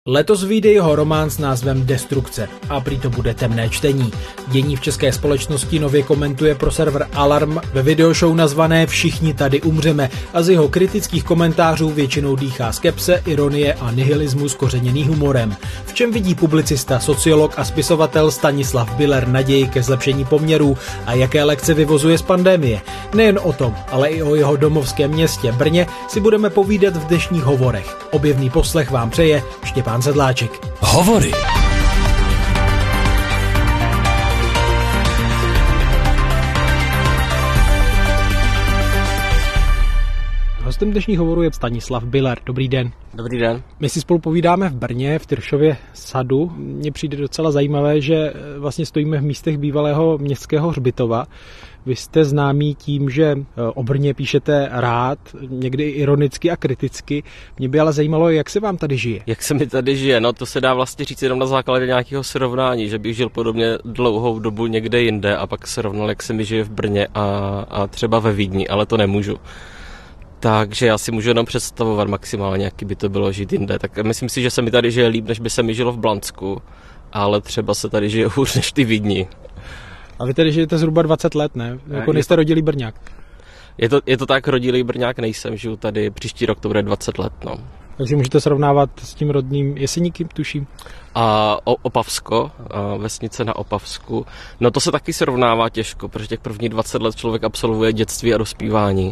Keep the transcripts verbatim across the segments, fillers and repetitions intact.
Letos vyjde jeho román s názvem Destrukce a prý to bude temné čtení. Dění v české společnosti nově komentuje pro server Alarm ve videoshow nazvané Všichni tady umřeme a z jeho kritických komentářů většinou dýchá skepse, ironie a nihilismus kořeněný humorem. V čem vidí publicista, sociolog a spisovatel Stanislav Biller naději ke zlepšení poměrů a jaké lekce vyvozuje z pandemie? Nejen o tom, ale i o jeho domovském městě Brně si budeme povídat v dnešních hovorech. Objevný poslech vám přeje Štěpán Sedláček. Hovory. Hostem dnešního hovoru je Stanislav Biller. Dobrý den. Dobrý den. My si spolu povídáme v Brně, v Tyršově sadu. Mně přijde docela zajímavé, že vlastně stojíme v místech bývalého městského hřbitova. Vy jste známí tím, že o Brně píšete rád, někdy ironicky a kriticky. Mě by ale zajímalo, jak se vám tady žije. Jak se mi tady žije? No to se dá vlastně říct jenom na základě nějakého srovnání, že bych žil podobně dlouhou dobu někde jinde a pak srovnal, jak se mi žije v Brně a, a třeba ve Vídni, ale to nemůžu. Takže já si můžu jenom představovat maximálně, jaký by to bylo žít jinde. Tak myslím si, že se mi tady žije líp, než by se mi žilo v Blansku, ale třeba se tady žije hůř než ty Vídni. A vy tady žijete zhruba dvacet let, ne? Jako nejste rodilý Brňák. Je to, je to tak, rodilý Brňák nejsem, žiju tady, příští rok to bude dvacet let, no. Takže můžete srovnávat s tím rodným Jeseníky, tuším. A o, Opavsko, a vesnice na Opavsku. No to se taky srovnává těžko, protože těch prvních dvacet let člověk absolvuje dětství a dospívání.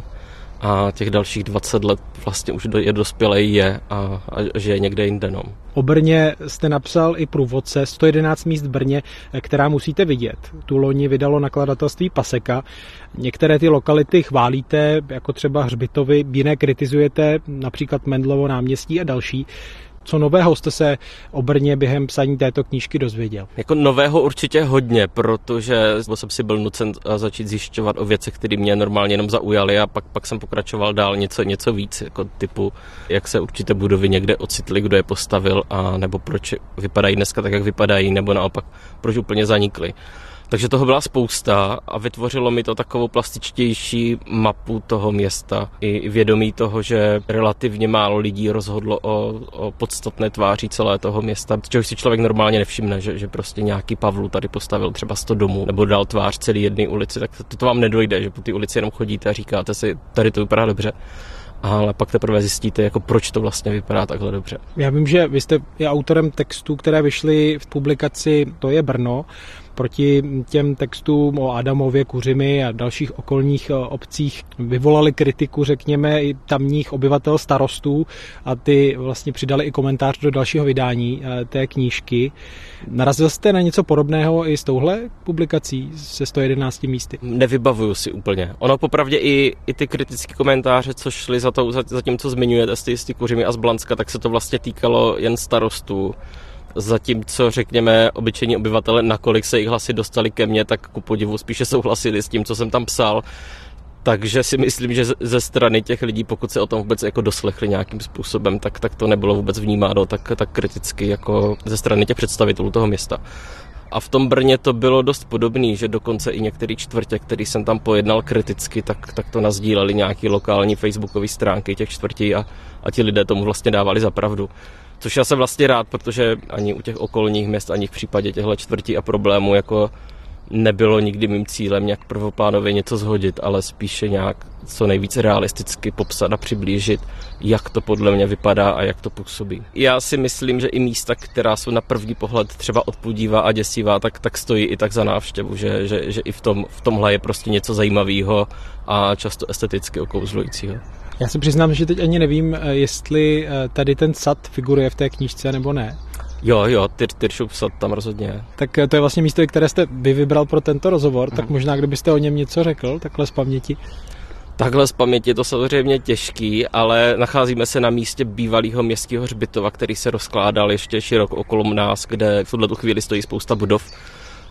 A těch dalších dvacet let vlastně už je dospělej je a, a žije někde jinde. No. O Brně jste napsal i průvodce sto jedenáct míst v Brně, která musíte vidět. Tu loni vydalo nakladatelství Paseka. Některé ty lokality chválíte, jako třeba Hřbitovy, jiné kritizujete, například Mendlovo náměstí a další. Co nového jste se o Brně během psaní této knížky dozvěděl? Jako nového určitě hodně, protože jsem si byl nucen začít zjišťovat o věcech, které mě normálně jenom zaujaly a pak, pak jsem pokračoval dál něco, něco víc, jako typu, jak se určité budovy někde ocitly, kdo je postavil a nebo proč vypadají dneska tak, jak vypadají, nebo naopak proč úplně zanikly. Takže toho byla spousta a vytvořilo mi to takovou plastičtější mapu toho města. I vědomí toho, že relativně málo lidí rozhodlo o, o podstatné tváři celé toho města, čehož si člověk normálně nevšimne, že, že prostě nějaký Pavlu tady postavil třeba sto domů nebo dal tvář celé jedné ulici, tak to, to vám nedojde, že po té ulici jenom chodíte a říkáte si, tady to vypadá dobře. Ale pak teprve zjistíte, jako proč to vlastně vypadá takhle dobře. Já vím, že vy jste je autorem textů, které vyšly v publikaci To je Brno. Proti těm textům o Adamově, Kuřimi a dalších okolních obcích vyvolali kritiku, řekněme, i tamních obyvatel, starostů a ty vlastně přidali i komentář do dalšího vydání té knížky. Narazil jste na něco podobného i s touhle publikací se sto jedenácti místy? Nevybavuju si úplně. Ono popravdě i, i ty kritické komentáře, co šly za, to, za, za tím, co zmiňujete z ty, z ty Kuřimi a z Blanska, tak se to vlastně týkalo jen starostů. Zatímco, řekněme, obyčejní obyvatele, nakolik se jich hlasy dostali ke mně, tak ku podivu spíše souhlasili s tím, co jsem tam psal. Takže si myslím, že ze strany těch lidí, pokud se o tom vůbec jako doslechli nějakým způsobem, tak, tak to nebylo vůbec vnímáno tak, tak kriticky jako ze strany těch představitelů toho města. A v tom Brně to bylo dost podobný, že dokonce i některé čtvrtě, který jsem tam pojednal kriticky, tak, tak to nasdíleli nějaký lokální facebookové stránky těch čtvrtí a, a ti lidé tomu vlastně dávali za pravdu. Což já jsem vlastně rád, protože ani u těch okolních měst, ani v případě těchto čtvrtí a problémů jako nebylo nikdy mým cílem nějak prvoplánově něco zhodit, ale spíše nějak co nejvíce realisticky popsat a přiblížit, jak to podle mě vypadá a jak to působí. Já si myslím, že i místa, která jsou na první pohled třeba odpudivá a děsivá, tak, tak stojí i tak za návštěvu, že, že, že i v, tom, v tomhle je prostě něco zajímavého a často esteticky okouzlujícího. Já se přiznám, že teď ani nevím, jestli tady ten sad figuruje v té knížce nebo ne. Jo, jo, Tyr, Tyršův sad tam rozhodně je. Tak to je vlastně místo, které jste vy vybral pro tento rozhovor, tak možná kdybyste o něm něco řekl, takhle z paměti. Takhle z paměti je to samozřejmě těžký, ale nacházíme se na místě bývalého městského hřbitova, který se rozkládal ještě široko okolo nás, kde v tuhle chvíli stojí spousta budov.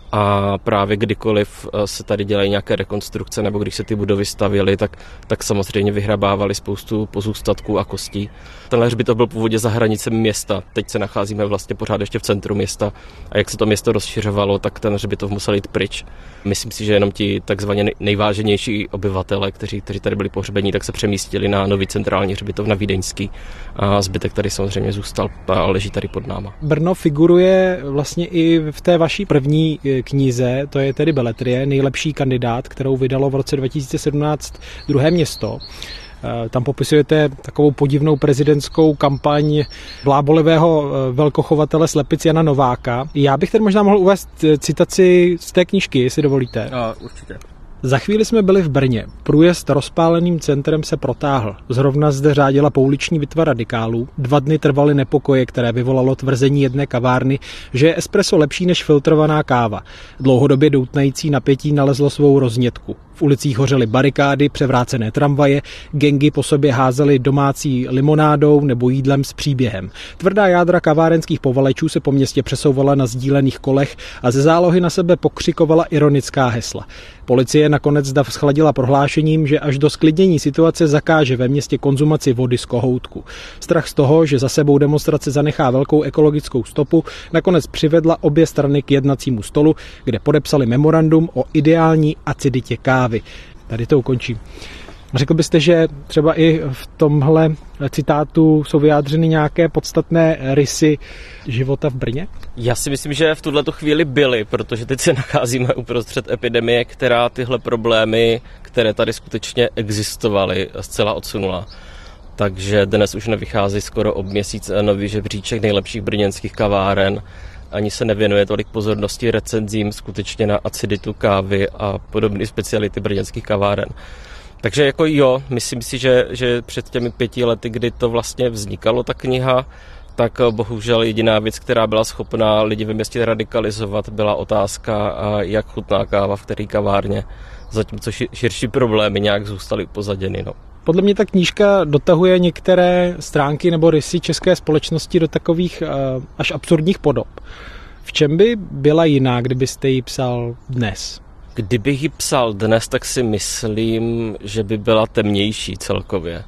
a právě kdykoliv se tady dělají nějaké rekonstrukce nebo když se ty budovy stavěly, tak, tak samozřejmě vyhrabávali spoustu pozůstatků a kostí. Tenhle hřbitov byl původně za hranicemi města, teď se nacházíme vlastně pořád ještě v centru města a jak se to město rozšiřovalo, tak ten hřbitov musel jít pryč. Myslím si, že jenom ti takzvaně nejváženější obyvatele, kteří, kteří tady byli pohřbení, tak se přemístili na nový centrální hřbitov na Vídeňský a zbytek tady samozřejmě zůstal a leží tady pod náma. Brno figuruje vlastně i v té vaší první knize, to je tedy Beletrie, nejlepší kandidát, kterou vydalo v roce dva tisíce sedmnáct Druhé město. Tam popisujete takovou podivnou prezidentskou kampaň blábolivého velkochovatele slepic Jana Nováka. Já bych tady možná mohl uvést citaci z té knížky, jestli dovolíte. A, určitě. Za chvíli jsme byli v Brně. Průjezd rozpáleným centrem se protáhl. Zrovna zde řádila pouliční bitva radikálů. Dva dny trvaly nepokoje, které vyvolalo tvrzení jedné kavárny, že je espresso lepší než filtrovaná káva. Dlouhodobě doutnající napětí nalezlo svou roznětku. V ulicích hořely barikády, převrácené tramvaje, gengy po sobě házely domácí limonádou nebo jídlem s příběhem. Tvrdá jádra kavárenských povalečů se po městě přesouvala na sdílených kolech a ze zálohy na sebe pokřikovala ironická hesla. Policie nakonec dav schladila prohlášením, že až do sklidnění situace zakáže ve městě konzumaci vody z kohoutku. Strach z toho, že za sebou demonstrace zanechá velkou ekologickou stopu, nakonec přivedla obě strany k jednacímu stolu, kde podepsali memorandum o ideální aciditě kávy. Tady to ukončím. Řekl byste, že třeba i v tomhle citátu jsou vyjádřeny nějaké podstatné rysy života v Brně? Já si myslím, že v tuhleto chvíli byly, protože teď se nacházíme uprostřed epidemie, která tyhle problémy, které tady skutečně existovaly, zcela odsunula. Takže dnes už nevychází skoro ob měsíc nový žebříček nejlepších brněnských kaváren. Ani se nevěnuje tolik pozornosti recenzím skutečně na aciditu kávy a podobné speciality brněnských kaváren. Takže jako jo, myslím si, že, že před těmi pěti lety, kdy to vlastně vznikalo, ta kniha, tak bohužel jediná věc, která byla schopná lidi ve městě radikalizovat, byla otázka, jak chutná káva v které kavárně, zatímco širší problémy nějak zůstaly upozaděny. No. Podle mě ta knížka dotahuje některé stránky nebo rysy české společnosti do takových uh, až absurdních podob. V čem by byla jiná, kdybyste ji psal dnes? Kdybych ji psal dnes, tak si myslím, že by byla temnější celkově.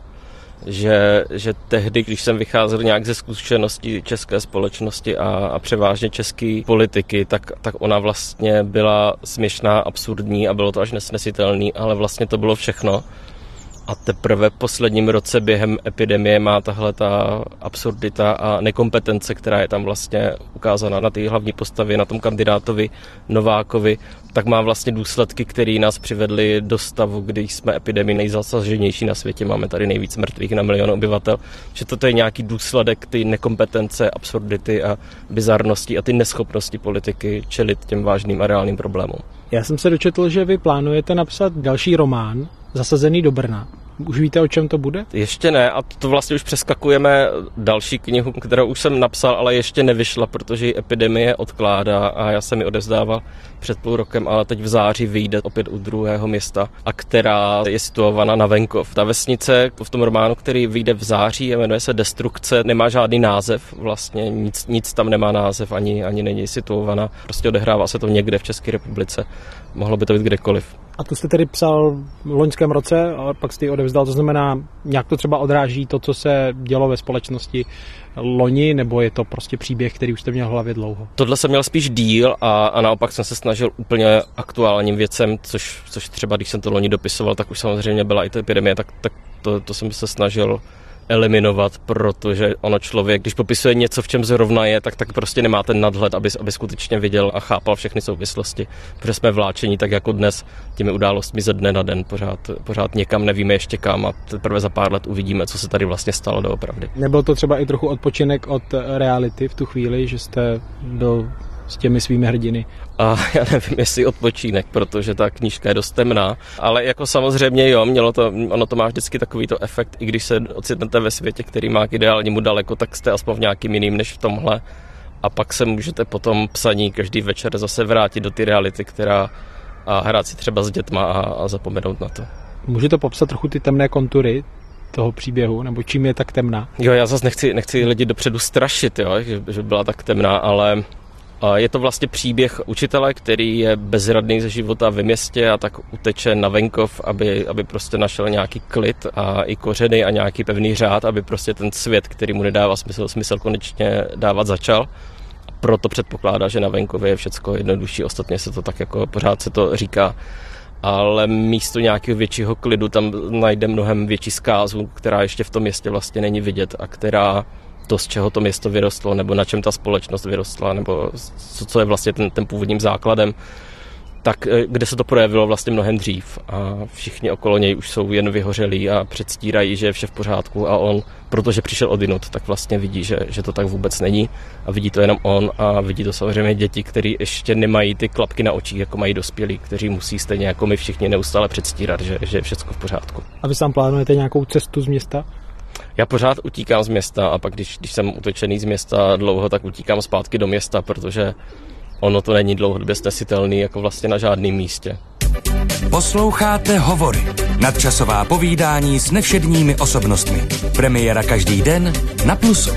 Že, že tehdy, když jsem vycházel nějak ze zkušeností české společnosti a, a převážně české politiky, tak, tak ona vlastně byla směšná, absurdní a bylo to až nesnesitelný, ale vlastně to bylo všechno. A teprve v posledním roce během epidemie má tahle ta absurdita a nekompetence, která je tam vlastně ukázána na té hlavní postavě, na tom kandidátovi Novákovi, tak má vlastně důsledky, které nás přivedly do stavu, kdy jsme epidemii nejzasaženější na světě. Máme tady nejvíc mrtvých na milion obyvatel. Že toto je nějaký důsledek ty nekompetence, absurdity a bizarnosti a ty neschopnosti politiky čelit těm vážným a reálným problémům. Já jsem se dočetl, že vy plánujete napsat další román, Zasazený do Brna. Už víte, o čem to bude? Ještě ne a to vlastně už přeskakujeme další knihu, kterou už jsem napsal, ale ještě nevyšla, protože ji epidemie odkládá a já jsem ji odevzdával před půl rokem, ale teď v září vyjde opět u druhého města, a která je situovaná na venkov. Ta vesnice v tom románu, který vyjde v září, jmenuje se Destrukce, nemá žádný název, vlastně nic, nic tam nemá název, ani, ani není situovaná. Prostě odehrává se to někde v České republice. Mohlo by to být kdekoliv. A tu jste tedy psal v loňském roce a pak jste ji odevzdal, to znamená, nějak to třeba odráží to, co se dělo ve společnosti loni, nebo je to prostě příběh, který už jste měl v hlavě dlouho? Tohle jsem měl spíš díl a, a naopak jsem se snažil úplně aktuálním věcem, což, což třeba když jsem to loni dopisoval, tak už samozřejmě byla i ta epidemie, tak, tak to, to jsem se snažil eliminovat, protože ono člověk, když popisuje něco, v čem zrovna je, tak, tak prostě nemá ten nadhled, aby, aby skutečně viděl a chápal všechny souvislosti. Protože jsme vláčení tak jako dnes těmi událostmi ze dne na den. Pořád, pořád někam nevíme ještě kam a teprve za pár let uvidíme, co se tady vlastně stalo doopravdy. Nebyl to třeba i trochu odpočinek od reality v tu chvíli, že jste byl s těmi svými hrdiny? A já nevím, jestli odpočínek, protože ta knížka je dost temná, ale jako samozřejmě jo, mělo to, ono to má vždycky takovýto efekt, i když se ocitnete ve světě, který má k ideálnímu daleko, tak jste aspoň v nějakým jiným než v tomhle a pak se můžete potom psaní každý večer zase vrátit do ty reality, která a hrát si třeba s dětma a, a zapomenout na to. Můžete popsat trochu ty temné kontury toho příběhu, nebo čím je tak temná? Jo, já zase nechci, nechci lidi dopředu strašit, jo, že, že byla tak temná, ale A je to vlastně příběh učitele, který je bezradný ze života ve městě a tak uteče na venkov, aby, aby prostě našel nějaký klid a i kořeny a nějaký pevný řád, aby prostě ten svět, který mu nedává smysl, smysl konečně dávat začal. A proto předpokládá, že na venkově je všecko jednodušší, ostatně se to tak jako pořád se to říká. Ale místo nějakého většího klidu tam najde mnohem větší zkázu, která ještě v tom městě vlastně není vidět a která to, z čeho to město vyrostlo, nebo na čem ta společnost vyrostla, nebo co, co je vlastně ten, ten původním základem, tak kde se to projevilo vlastně mnohem dřív. A všichni okolo něj už jsou jen vyhořelí a předstírají, že je vše v pořádku a on, protože přišel odinut, tak vlastně vidí, že, že to tak vůbec není a vidí to jenom on a vidí to samozřejmě děti, které ještě nemají ty klapky na očích, jako mají dospělí, kteří musí stejně jako my všichni neustále předstírat, že, že je všechno v pořádku. A vy sám plánujete nějakou cestu z města? Já pořád utíkám z města a pak, když, když jsem utečený z města dlouho, tak utíkám zpátky do města, protože ono to není dlouhodobě snesitelný jako vlastně na žádném místě. Posloucháte Hovory, nadčasová povídání s nevšedními osobnostmi. Premiéra každý den na Plusu.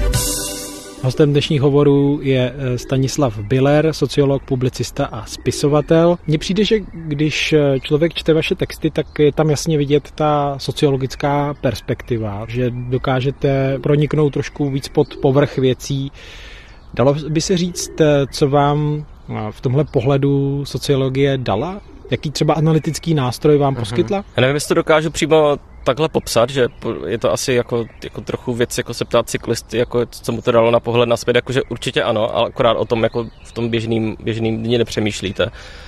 Hostem dnešních hovorů je Stanislav Biller, sociolog, publicista a spisovatel. Mně přijde, že když člověk čte vaše texty, tak je tam jasně vidět ta sociologická perspektiva, že dokážete proniknout trošku víc pod povrch věcí. Dalo by se říct, co vám v tomhle pohledu sociologie dala? Jaký třeba analytický nástroj vám poskytla? Já nevím, jestli to dokážu přímo takhle popsat, že je to asi jako, jako trochu věc, jako se ptát cyklisty, jako co mu to dalo na pohled na svět, jakože určitě ano, ale akorát o tom jako v tom běžným, běžným dni nepřemýšlíte.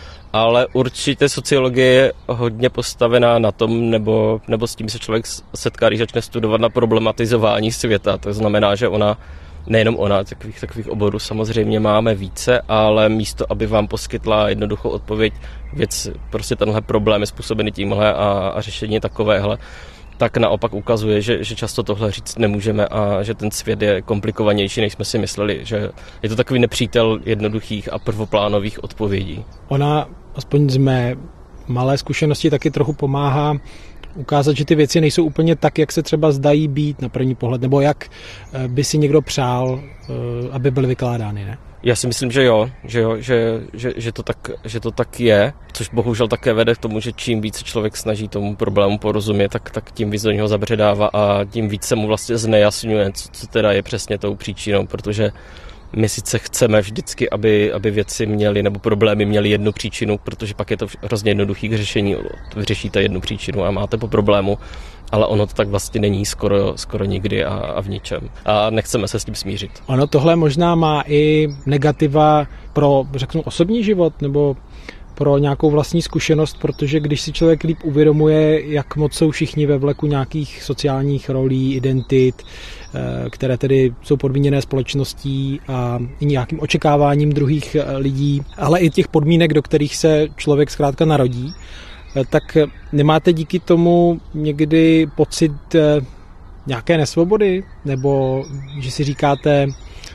Ale určitě sociologie je hodně postavená na tom, nebo, nebo s tím se člověk setká, když začne studovat na problematizování světa. To znamená, že ona nejenom ona, takových, takových oborů samozřejmě máme více, ale místo, aby vám poskytla jednoduchou odpověď, věc, prostě tenhle problém je způsobený tímhle a, a řešení takovéhle, tak naopak ukazuje, že, že často tohle říct nemůžeme a že ten svět je komplikovanější, než jsme si mysleli, že je to takový nepřítel jednoduchých a prvoplánových odpovědí. Ona, aspoň z mé malé zkušenosti, taky trochu pomáhá ukázat, že ty věci nejsou úplně tak, jak se třeba zdají být na první pohled, nebo jak by si někdo přál, aby byly vykládány, ne? Já si myslím, že jo, že, jo, že, že, že, to tak, že to tak je, což bohužel také vede k tomu, že čím více člověk snaží tomu problému porozumět, tak, tak tím víc do něho zabředává a tím víc se mu vlastně znejasňuje, co, co teda je přesně tou příčinou, protože my sice chceme vždycky, aby, aby věci měly nebo problémy měly jednu příčinu, protože pak je to hrozně jednoduchý k řešení. Vyřešíte jednu příčinu a máte po problému, ale ono to tak vlastně není skoro, skoro nikdy a, a v ničem. A nechceme se s tím smířit. Ono tohle možná má i negativa pro, řeknu, osobní život nebo pro nějakou vlastní zkušenost, protože když si člověk líp uvědomuje, jak moc jsou všichni ve vleku nějakých sociálních rolí, identit, které tedy jsou podmíněné společností a i nějakým očekáváním druhých lidí, ale i těch podmínek, do kterých se člověk zkrátka narodí, tak nemáte díky tomu někdy pocit nějaké nesvobody? Nebo že si říkáte,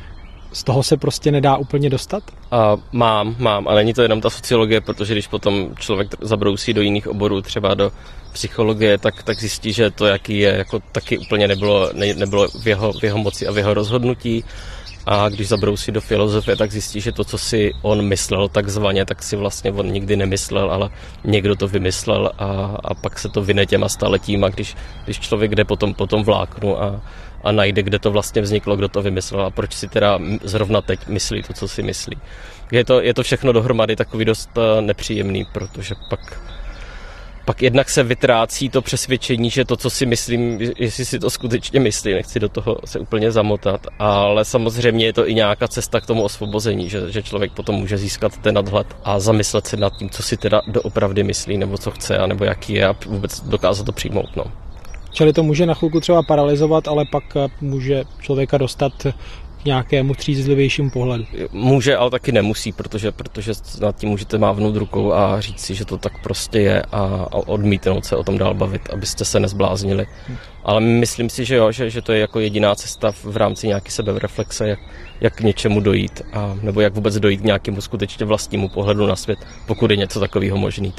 z toho se prostě nedá úplně dostat? A mám, mám, ale není to jenom ta sociologie, protože když potom člověk zabrousí do jiných oborů, třeba do psychologie, tak, tak zjistí, že to, jaký je, jako taky úplně nebylo, ne, nebylo v, jeho, v jeho moci a v jeho rozhodnutí. A když zabrousí do filozofie, tak zjistí, že to, co si on myslel takzvaně, tak si vlastně on nikdy nemyslel, ale někdo to vymyslel a, a pak se to vyne těma staletíma, když, když člověk jde potom po tom vláknu a, a najde, kde to vlastně vzniklo, kdo to vymyslel a proč si teda zrovna teď myslí to, co si myslí. Je to, je to všechno dohromady takový dost nepříjemný, protože pak... Pak jednak se vytrácí to přesvědčení, že to, co si myslím, jestli si to skutečně myslím, nechci do toho se úplně zamotat, ale samozřejmě je to i nějaká cesta k tomu osvobození, že, že člověk potom může získat ten nadhled a zamyslet se nad tím, co si teda doopravdy myslí, nebo co chce, nebo jaký je a vůbec dokázat to přijmout. No. Čili to může na chvilku třeba paralyzovat, ale pak může člověka dostat k nějakému střízlivějšímu pohledu. Může, ale taky nemusí, protože, protože nad tím můžete mávnout rukou a říct si, že to tak prostě je a, a odmítnout se o tom dál bavit, abyste se nezbláznili. Hmm. Ale myslím si, že jo, že, že to je jako jediná cesta v rámci nějaké sebereflexe, jak, jak k něčemu dojít, a, nebo jak vůbec dojít k nějakému skutečně vlastnímu pohledu na svět, pokud je něco takového možný teda.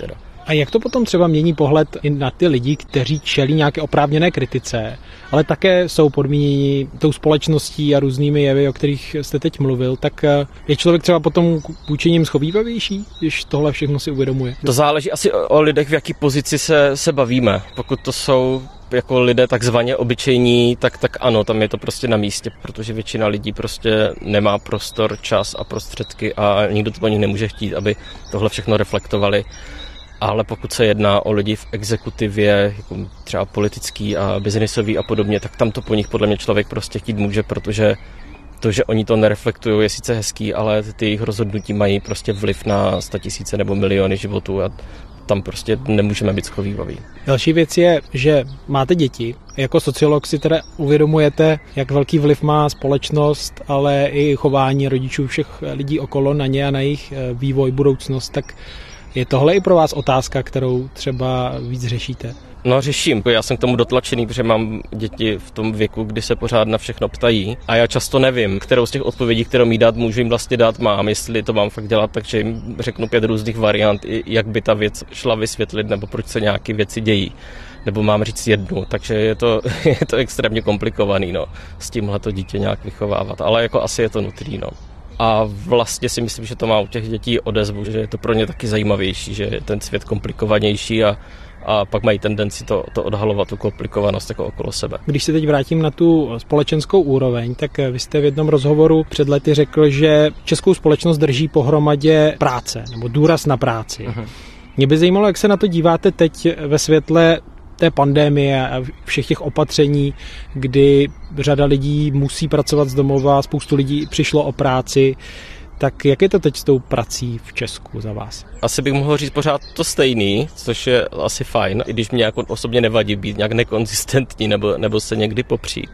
A jak to potom třeba mění pohled i na ty lidi, kteří čelí nějaké oprávněné kritice, ale také jsou podmíněni tou společností a různými jevy, o kterých jste teď mluvil, tak je člověk třeba potom vůči nim schovývavější, když tohle všechno si uvědomuje? To záleží asi o lidech, v jaký pozici se, se bavíme. Pokud to jsou jako lidé takzvaně obyčejní, tak, tak ano, tam je to prostě na místě, protože většina lidí prostě nemá prostor, čas a prostředky a nikdo to po nich nemůže chtít, aby tohle všechno reflektovali. Ale pokud se jedná o lidi v exekutivě, jako třeba politický a biznisový a podobně, tak tam to po nich podle mě člověk prostě chtít může, protože to, že oni to nereflektují, je sice hezký, ale ty jejich rozhodnutí mají prostě vliv na statisíce nebo miliony životů a tam prostě nemůžeme být schovývaví. Další věc je, že máte děti. Jako sociolog si teda uvědomujete, jak velký vliv má společnost, ale i chování rodičů všech lidí okolo na ně a na jejich vývoj, budoucnost. Tak je tohle i pro vás otázka, kterou třeba víc řešíte? No řeším, já jsem k tomu dotlačený, protože mám děti v tom věku, kdy se pořád na všechno ptají a já často nevím, kterou z těch odpovědí, kterou mi dát, můžu jim vlastně dát mám, jestli to mám fakt dělat, takže jim řeknu pět různých variant, jak by ta věc šla vysvětlit, nebo proč se nějaké věci dějí, nebo mám říct jednu, takže je to, je to extrémně komplikovaný, no, s tímhle to dítě nějak vychovávat, ale jako asi je to nutný, no. A vlastně si myslím, že to má u těch dětí odezvu, že je to pro ně taky zajímavější, že je ten svět komplikovanější a a pak mají tendenci to, to odhalovat, tu komplikovanost jako okolo sebe. Když se teď vrátím na tu společenskou úroveň, tak vy jste v jednom rozhovoru před lety řekl, že českou společnost drží pohromadě práce, nebo důraz na práci. Uh-huh. Mě by zajímalo, jak se na to díváte teď ve světle té pandemie a všech těch opatření, kdy řada lidí musí pracovat z domova, spoustu lidí přišlo o práci. Tak jak je to teď s tou prací v Česku za vás? Asi bych mohl říct pořád to stejný, což je asi fajn, i když mě jako osobně nevadí být nějak nekonzistentní nebo, nebo se někdy popřít.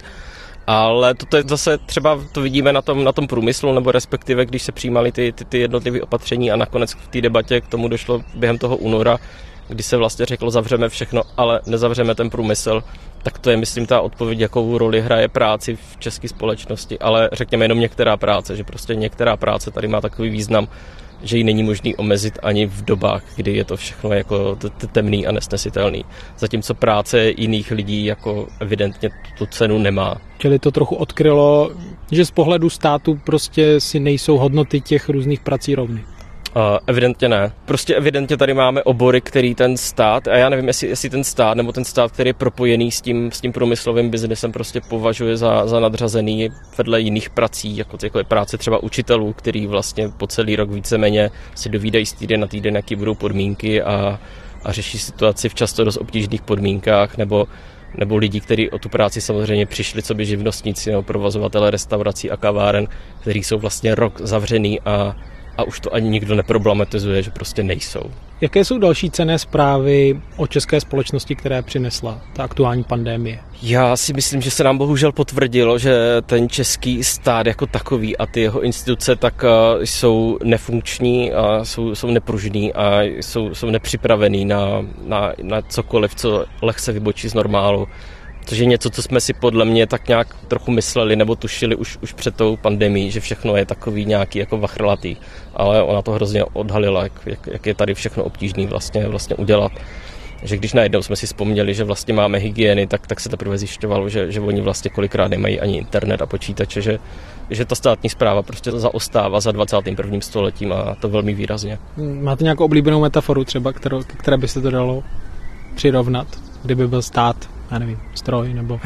Ale to je zase třeba to vidíme na tom, na tom průmyslu, nebo respektive když se přijímaly ty, ty, ty jednotlivé opatření a nakonec v té debatě k tomu došlo během toho února, kdy se vlastně řeklo zavřeme všechno, ale nezavřeme ten průmysl, tak to je, myslím, ta odpověď, jakou roli hraje práci v české společnosti, ale řekněme jenom některá práce, že prostě některá práce tady má takový význam, že ji není možný omezit ani v dobách, kdy je to všechno jako temný a nesnesitelný. Zatímco práce jiných lidí jako evidentně tu cenu nemá. Čili to trochu odkrylo, že z pohledu státu prostě si nejsou hodnoty těch různých prací rovny. Uh, evidentně ne. Prostě evidentně tady máme obory, který ten stát, a já nevím, jestli, jestli ten stát, nebo ten stát, který je propojený s tím, s tím průmyslovým biznesem, prostě považuje za, za nadřazený vedle jiných prací, jako, jako je práce třeba učitelů, který vlastně po celý rok víceméně si dovídají z týden na týden, jaký budou podmínky a, a řeší situaci v často dost obtížných podmínkách, nebo nebo lidi, kteří o tu práci samozřejmě přišli, co by živnostníci, nebo provozovatele restaurací a kaváren, kteří jsou vlastně rok zavřený a A už to ani nikdo neproblematizuje, že prostě nejsou. Jaké jsou další cenné zprávy o české společnosti, které přinesla ta aktuální pandémie? Já si myslím, že se nám bohužel potvrdilo, že ten český stát jako takový a ty jeho instituce tak jsou nefunkční a jsou, jsou nepružný a jsou, jsou nepřipravený na, na, na cokoliv, co lehce vybočí z normálu. Což je něco, co jsme si podle mě tak nějak trochu mysleli nebo tušili už, už před tou pandemií, že všechno je takový nějaký jako vachrlatý, ale ona to hrozně odhalila, jak, jak, jak je tady všechno obtížný vlastně, vlastně udělat. Že když najednou jsme si vzpomněli, že vlastně máme hygieny, tak, tak se teprve zjišťovalo, že, že oni vlastně kolikrát nemají ani internet a počítače, že, že ta státní správa prostě zaostává za dvacátým prvním stoletím a to velmi výrazně. Máte nějakou oblíbenou metaforu třeba, kterou, které byste to dalo přirovnat, kdyby byl stát? Já nevím, stroj nebo...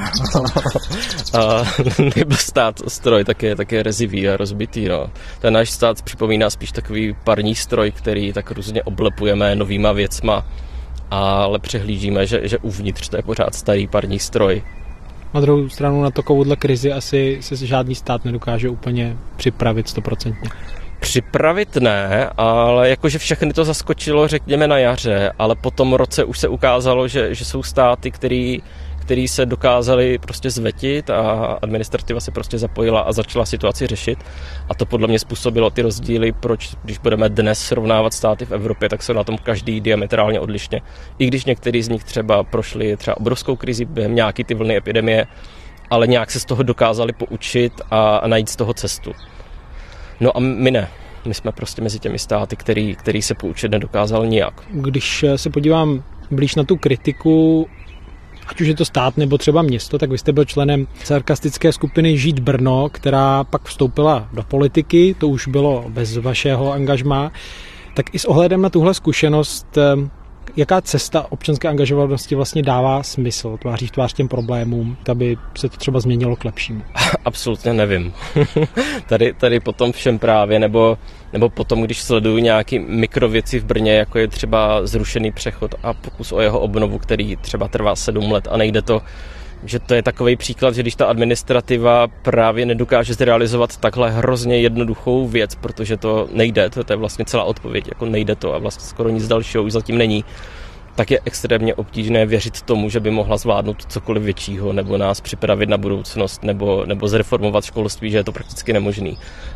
a, nebo stát stroj, tak je, tak je rezivý a rozbitý. No. Ten náš stát připomíná spíš takový parní stroj, který tak různě oblepujeme novýma věcma, ale přehlížíme, že, že uvnitř to je pořád starý parní stroj. Na druhou stranu na takovouhle krizi asi se žádný stát nedokáže úplně připravit stoprocentně. Připravit ne, ale jakože všechny to zaskočilo, řekněme, na jaře, ale po tom roce už se ukázalo, že, že jsou státy, který, který se dokázali prostě zvetit a administrativa se prostě zapojila a začala situaci řešit. A to podle mě způsobilo ty rozdíly, proč, když budeme dnes srovnávat státy v Evropě, tak jsou na tom každý diametrálně odlišně. I když některý z nich třeba prošli třeba obrovskou krizi během nějaký ty vlny epidemie, ale nějak se z toho dokázali poučit a, a najít z toho cestu. No a my ne. My jsme prostě mezi těmi státy, který, který se poučit nedokázal nijak. Když se podívám blíž na tu kritiku, ať už je to stát nebo třeba město, tak vy jste byl členem sarkastické skupiny Žít Brno, která pak vstoupila do politiky, to už bylo bez vašeho angažmá. Tak i s ohledem na tuhle zkušenost, jaká cesta občanské angažovanosti vlastně dává smysl tváří v tvář těm problémům, aby se to třeba změnilo k lepšímu? Absolutně nevím. tady, tady potom všem právě, nebo, nebo potom, když sleduju nějaké mikrověci v Brně, jako je třeba zrušený přechod a pokus o jeho obnovu, který třeba trvá sedm let a nejde to, že to je takový příklad, že když ta administrativa právě nedokáže zrealizovat takhle hrozně jednoduchou věc, protože to nejde, to je vlastně celá odpověď, jako nejde to a vlastně skoro nic dalšího už zatím není, tak je extrémně obtížné věřit tomu, že by mohla zvládnout cokoliv většího, nebo nás připravit na budoucnost, nebo, nebo zreformovat školství, že je to prakticky nemožný.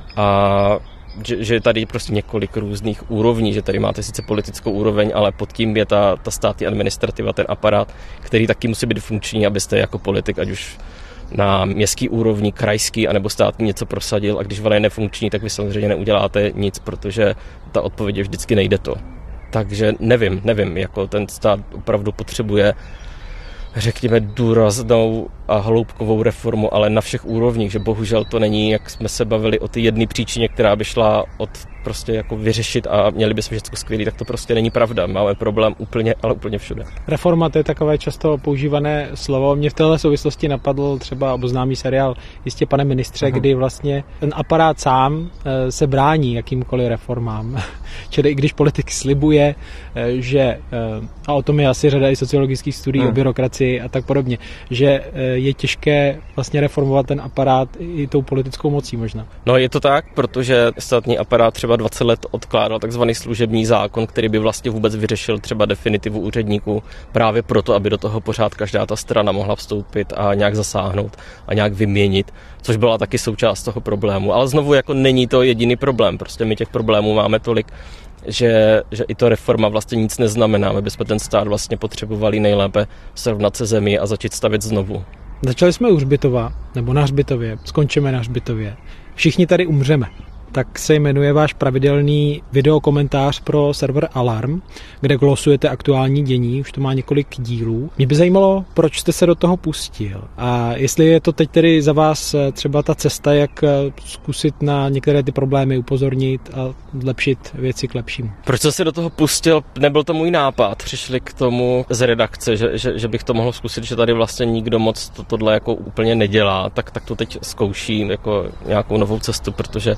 A že, že je tady prostě několik různých úrovní, že tady máte sice politickou úroveň, ale pod tím je ta, ta státní administrativa, ten aparát, který taky musí být funkční, abyste jako politik, ať už na městský úrovni, krajský anebo státní něco prosadil, a když ona je nefunkční, tak vy samozřejmě neuděláte nic, protože ta odpověď je vždycky nejde to. Takže nevím, nevím, jako ten stát opravdu potřebuje, řekněme, důraznou a hloubkovou reformu, ale na všech úrovních, že bohužel to není, jak jsme se bavili o ty jedné příčině, která by šla od prostě jako vyřešit a měli bychom všechno skvělý, tak to prostě není pravda. Máme problém úplně, ale úplně všude. Reforma, to je takové často používané slovo. Mě v téhle souvislosti napadl třeba oboznámý seriál Jistě, pane ministře, uh-huh. kdy vlastně ten aparát sám se brání jakýmkoliv reformám. Čili i když politik slibuje, že, a o tom je asi řada i sociologických studií uh-huh. o byrokracii a tak podobně, že je těžké vlastně reformovat ten aparát i tou politickou mocí možná. No je to tak, protože státní aparát třeba dvacet let odkládal takzvaný služební zákon, který by vlastně vůbec vyřešil třeba definitivu úředníků právě proto, aby do toho pořád každá ta strana mohla vstoupit a nějak zasáhnout a nějak vyměnit, což byla taky součást toho problému. Ale znovu jako není to jediný problém, prostě my těch problémů máme tolik, že, že i to reforma vlastně nic neznamená. My bychom ten stát vlastně potřebovali nejlépe srovnat se zemí a začít stavět znovu. Začali jsme u Hřbitova, nebo na Hřbitově, skončíme na Hřbitově. Všichni tady umřeme. Tak se jmenuje váš pravidelný videokomentář pro server Alarm, kde glosujete aktuální dění, už to má několik dílů. Mě by zajímalo, proč jste se do toho pustil a jestli je to teď tedy za vás třeba ta cesta, jak zkusit na některé ty problémy upozornit a zlepšit věci k lepšímu. Proč jsem se do toho pustil? Nebyl to můj nápad. Přišli k tomu z redakce, že, že, že bych to mohl zkusit, že tady vlastně nikdo moc to, tohle jako úplně nedělá, tak, tak to teď zkouším jako nějakou novou cestu, protože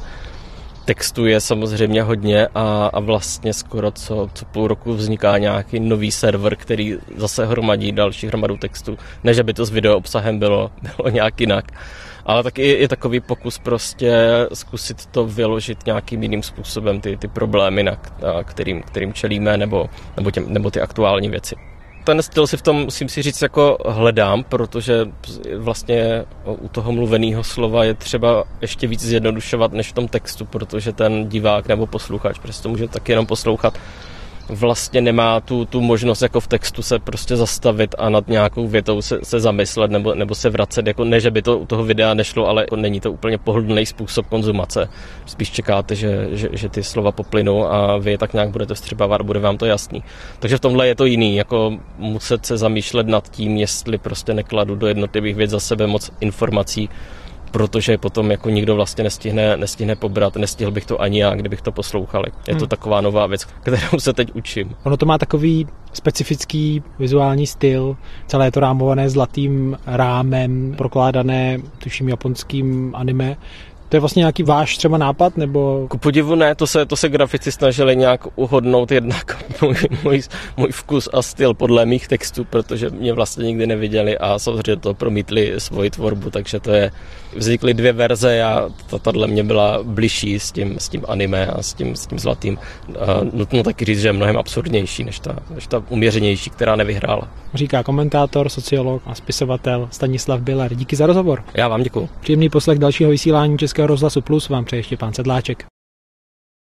textu je samozřejmě hodně a, a vlastně skoro co, co půl roku vzniká nějaký nový server, který zase hromadí další hromadu textu. Ne, že by to s video obsahem bylo, bylo nějak jinak. Ale taky je, je takový pokus prostě zkusit to vyložit nějakým jiným způsobem, ty, ty problémy, na, na kterým, kterým čelíme, nebo, nebo, těm, nebo ty aktuální věci. Ten styl si v tom, musím si říct, jako hledám, protože vlastně u toho mluveného slova je třeba ještě víc zjednodušovat než v tom textu, protože ten divák nebo posluchač, protože to může taky jenom poslouchat, vlastně nemá tu, tu možnost jako v textu se prostě zastavit a nad nějakou větou se, se zamyslet nebo, nebo se vracet, jako ne, že by to u toho videa nešlo, ale jako není to úplně pohodlný způsob konzumace. Spíš čekáte, že, že, že ty slova poplynou a vy je tak nějak budete vstřebávat a bude vám to jasný. Takže v tomhle je to jiný, jako muset se zamýšlet nad tím, jestli prostě nekladu do jednotlivých věc za sebe moc informací, protože potom jako nikdo vlastně nestihne, nestihne pobrat, nestihl bych to ani já, kdybych to poslouchal. Je to hmm. taková nová věc, kterou se teď učím. Ono to má takový specifický vizuální styl, celé je to rámované zlatým rámem, prokládané tuším japonským anime. To je vlastně nějaký váš třeba nápad, nebo? Ku podivu ne, to se, to se grafici snažili nějak uhodnout jednak můj, můj, můj vkus a styl podle mých textů, protože mě vlastně nikdy neviděli a samozřejmě to promítli svoji tvorbu, takže to je, vznikly dvě verze a tato mě byla bližší s tím, s tím anime a s tím, s tím zlatým. A nutno taky říct, že je mnohem absurdnější než ta, než ta uměřenější, která nevyhrála. Říká komentátor, sociolog a spisovatel Stanislav Biller. Díky za rozhovor. Já vám děkuju. Příjemný poslech dalšího vysílání Českého rozhlasu Plus vám přeje Štěpán Sedláček.